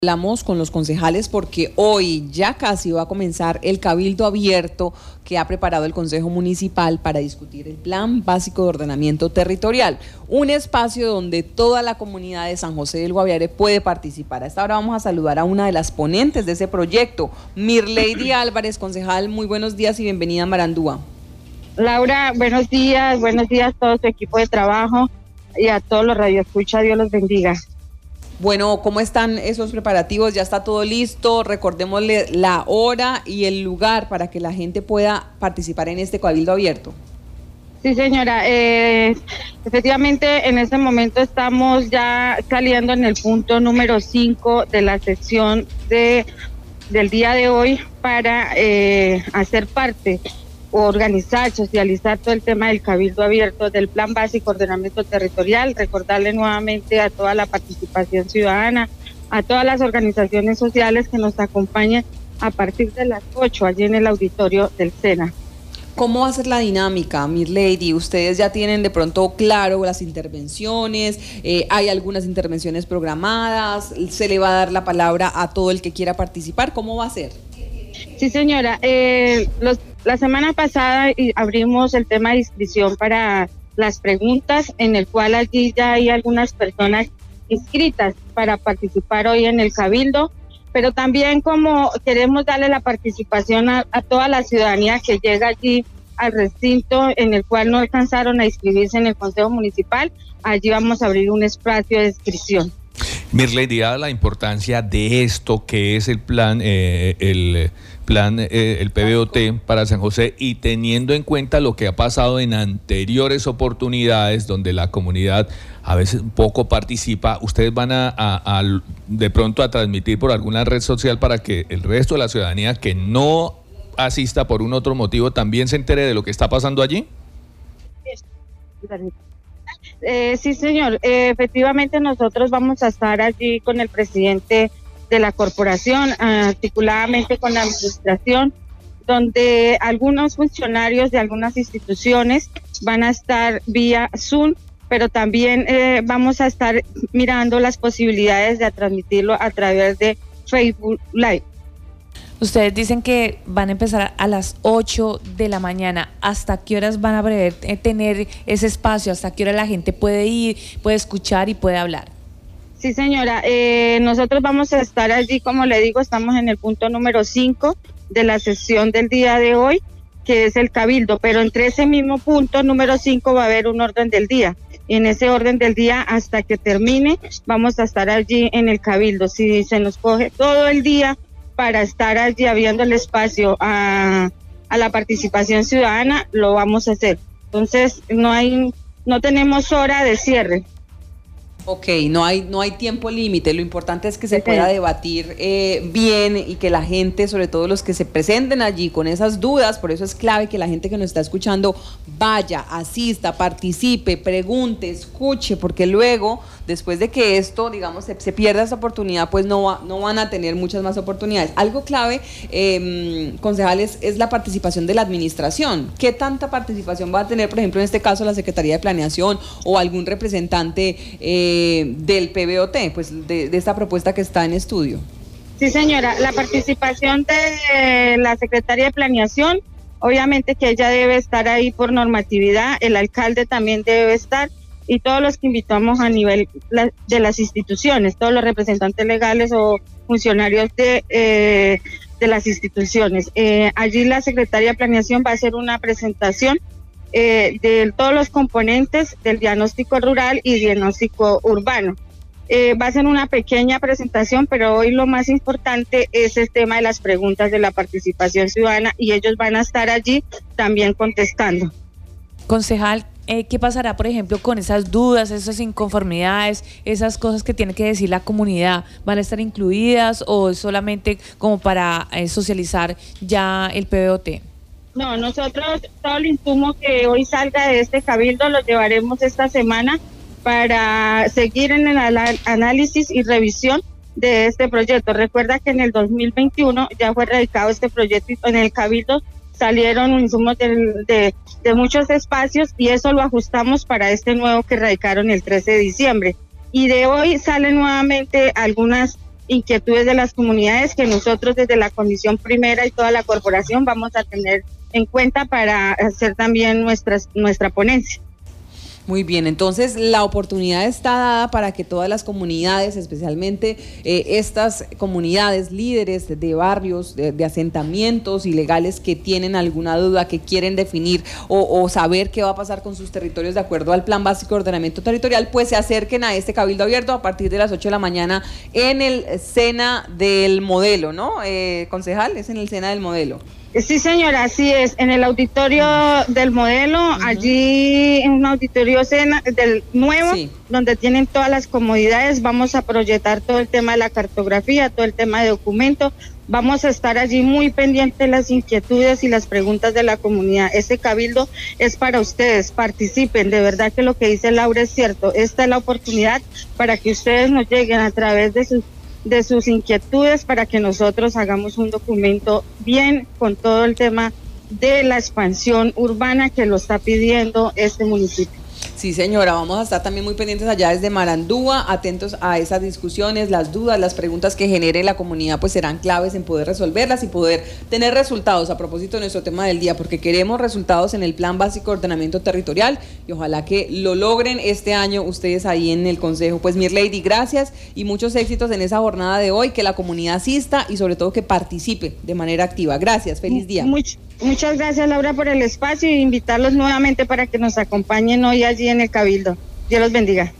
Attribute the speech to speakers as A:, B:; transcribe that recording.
A: Hablamos con los concejales porque hoy ya casi va a comenzar el cabildo abierto que ha preparado el Consejo Municipal para discutir el Plan Básico de Ordenamiento Territorial, un espacio donde toda la comunidad de San José del Guaviare puede participar. A esta hora vamos a saludar a una de las ponentes de ese proyecto, Mirlady Álvarez, concejal. Muy buenos días y bienvenida a Marandúa.
B: Laura, buenos días a todo su equipo de trabajo y a todos los radioescuchas. Dios los bendiga.
A: Bueno, ¿cómo están esos preparativos? ¿Ya está todo listo? Recordémosle la hora y el lugar para que la gente pueda participar en este cabildo abierto.
B: Sí, señora. Efectivamente, en este momento estamos ya saliendo en el punto número 5 de la sesión del día de hoy para hacer parte, organizar, socializar todo el tema del cabildo abierto del Plan Básico de Ordenamiento Territorial, recordarle nuevamente a toda la participación ciudadana, a todas las organizaciones sociales que nos acompañen a partir de las 8 allí en el auditorio del SENA.
A: ¿Cómo va a ser la dinámica, Mirlady? Ustedes ya tienen de pronto claro las intervenciones, hay algunas intervenciones programadas, se le va a dar la palabra a todo el que quiera participar, ¿cómo va a ser?
B: Sí, señora, la semana pasada abrimos el tema de inscripción para las preguntas, en el cual allí ya hay algunas personas inscritas para participar hoy en el cabildo, pero también como queremos darle la participación a toda la ciudadanía que llega allí al recinto en el cual no alcanzaron a inscribirse en el Consejo Municipal, allí vamos a abrir un espacio de inscripción.
C: Mirlady, dada la importancia de esto que es el plan, el PBOT para San José, y teniendo en cuenta lo que ha pasado en anteriores oportunidades donde la comunidad a veces poco participa, ¿ustedes van a de pronto a transmitir por alguna red social para que el resto de la ciudadanía que no asista por un otro motivo también se entere de lo que está pasando allí?
B: Sí, señor. Efectivamente, nosotros vamos a estar allí con el presidente de la corporación, articuladamente con la administración, donde algunos funcionarios de algunas instituciones van a estar vía Zoom, pero también vamos a estar mirando las posibilidades de transmitirlo a través de Facebook Live.
D: Ustedes dicen que van a empezar a las 8 de la mañana. ¿Hasta qué horas van a tener ese espacio? ¿Hasta qué hora la gente puede ir, puede escuchar y puede hablar?
B: Sí, señora. Nosotros vamos a estar allí, como le digo, estamos en el punto número 5 de la sesión del día de hoy, que es el cabildo, pero entre ese mismo punto número 5 va a haber un orden del día. Y en ese orden del día, hasta que termine, vamos a estar allí en el cabildo. Si se nos coge todo el día para estar allí abriendo el espacio a la participación ciudadana, lo vamos a hacer. Entonces, no tenemos hora de cierre.
A: Ok, no hay tiempo límite, lo importante es que se pueda debatir bien y que la gente, sobre todo los que se presenten allí con esas dudas, por eso es clave que la gente que nos está escuchando vaya, asista, participe, pregunte, escuche, porque luego, después de que esto, digamos, se pierda esa oportunidad, pues no van a tener muchas más oportunidades. Algo clave, concejales, es la participación de la administración. ¿Qué tanta participación va a tener, por ejemplo, en este caso, la Secretaría de Planeación o algún representante del PBOT, pues de esta propuesta que está en estudio?
B: Sí, señora, la participación de la Secretaría de Planeación, obviamente que ella debe estar ahí por normatividad, el alcalde también debe estar, y todos los que invitamos a nivel de las instituciones, todos los representantes legales o funcionarios de las instituciones. Allí la Secretaría de Planeación va a hacer una presentación de todos los componentes del diagnóstico rural y diagnóstico urbano. Va a ser una pequeña presentación, pero hoy lo más importante es el tema de las preguntas de la participación ciudadana, y ellos van a estar allí también contestando.
D: Concejal, ¿qué pasará, por ejemplo, con esas dudas, esas inconformidades, esas cosas que tiene que decir la comunidad? ¿Van a estar incluidas o es solamente como para socializar ya el PBOT?
B: No, nosotros todo el insumo que hoy salga de este cabildo lo llevaremos esta semana para seguir en el análisis y revisión de este proyecto. Recuerda que en el 2021 ya fue radicado este proyecto y en el cabildo salieron insumos de muchos espacios, y eso lo ajustamos para este nuevo que radicaron el 13 de diciembre. Y de hoy salen nuevamente algunas inquietudes de las comunidades que nosotros desde la Comisión Primera y toda la corporación vamos a tener en cuenta para hacer también nuestra ponencia.
A: Muy bien, entonces la oportunidad está dada para que todas las comunidades, especialmente estas comunidades líderes de barrios, de asentamientos ilegales que tienen alguna duda, que quieren definir o saber qué va a pasar con sus territorios de acuerdo al Plan Básico de Ordenamiento Territorial, pues se acerquen a este Cabildo Abierto a partir de las 8 de la mañana en el SENA del Modelo, ¿no? Concejal, es en el SENA del Modelo.
B: Sí, señora, así es, en el auditorio del Modelo, allí en un auditorio del nuevo, sí, donde tienen todas las comodidades, vamos a proyectar todo el tema de la cartografía, todo el tema de documento, vamos a estar allí muy pendientes de las inquietudes y las preguntas de la comunidad. Este cabildo es para ustedes, participen, de verdad que lo que dice Laura es cierto, esta es la oportunidad para que ustedes nos lleguen a través de sus inquietudes para que nosotros hagamos un documento bien con todo el tema de la expansión urbana que lo está pidiendo este municipio.
A: Sí, señora, vamos a estar también muy pendientes allá desde Marandúa, atentos a esas discusiones, las dudas, las preguntas que genere la comunidad, pues serán claves en poder resolverlas y poder tener resultados a propósito de nuestro tema del día, porque queremos resultados en el Plan Básico de Ordenamiento Territorial y ojalá que lo logren este año ustedes ahí en el Consejo. Pues Mirlady, gracias y muchos éxitos en esa jornada de hoy, que la comunidad asista y sobre todo que participe de manera activa. Gracias, feliz día.
B: Muchas gracias, Laura, por el espacio y invitarlos nuevamente para que nos acompañen hoy allí en el Cabildo. Dios los bendiga.